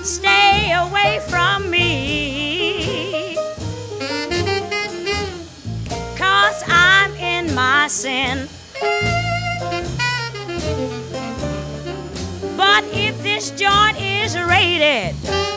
stay away from me, 'cause I'm in my sin. But if this joint is rated